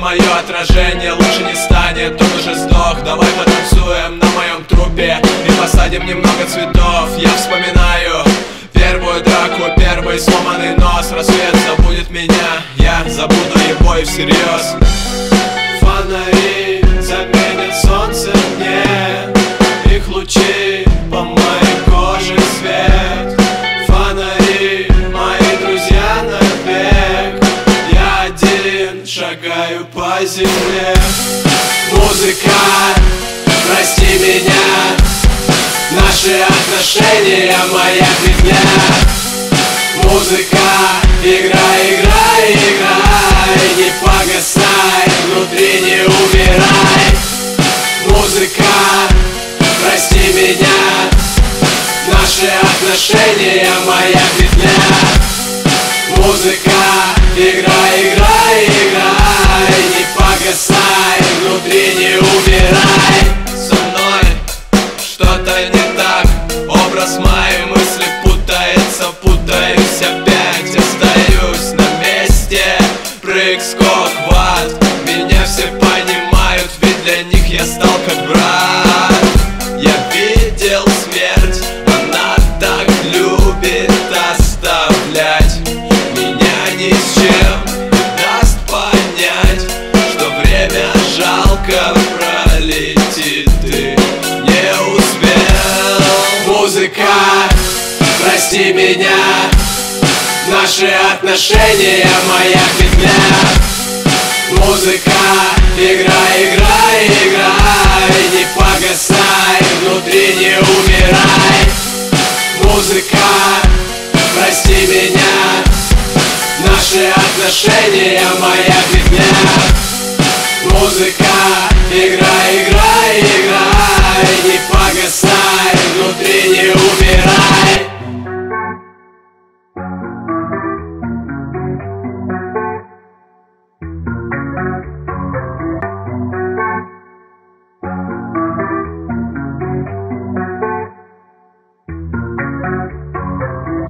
мое отражение лучше не станет, он уже сдох. Давай потанцуем на моем трупе и посадим немного цветов. Я вспоминаю первую драку, первый сломанный нос. Рассвет забудет меня, я забуду его и всерьез. Фонари заменят солнце мне, их лучи по моей коже свет. Фонари, мои друзья навек, я один шагаю по земле. Музыка, прости меня, наши отношения моя петля. Музыка, играй, играй, играй, не погасай, внутри не умирай. Музыка, прости меня, наши отношения моя петля. Музыка, играй, играй, играй, не погасай, внутри не умирай. Со мной что-то не так, образ моей мысли путается, путаюсь опять, остаюсь на месте. Прыг, скок, в ад, меня все понимают, ведь для них я стал как брат. Я видел смерть, она так любит оставлять меня ни с чем, и даст понять, что время жалко пролетит, ты не успел. Музыка, прости меня, наши отношения моя петля. Музыка, играй, играй, играй, не погасай, внутри не умирай. Музыка, прости меня, наши отношения моя петля. Музыка, играй.